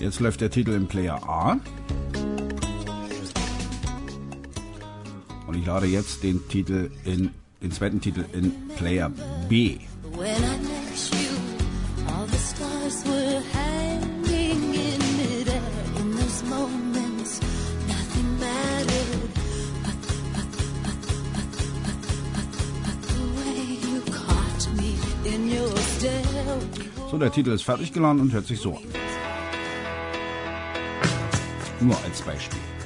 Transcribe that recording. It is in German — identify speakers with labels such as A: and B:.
A: Jetzt läuft der Titel im Player A. Und ich lade jetzt den zweiten Titel in Player B. So, der Titel ist fertig geladen und hört sich so an. Nur als Beispiel.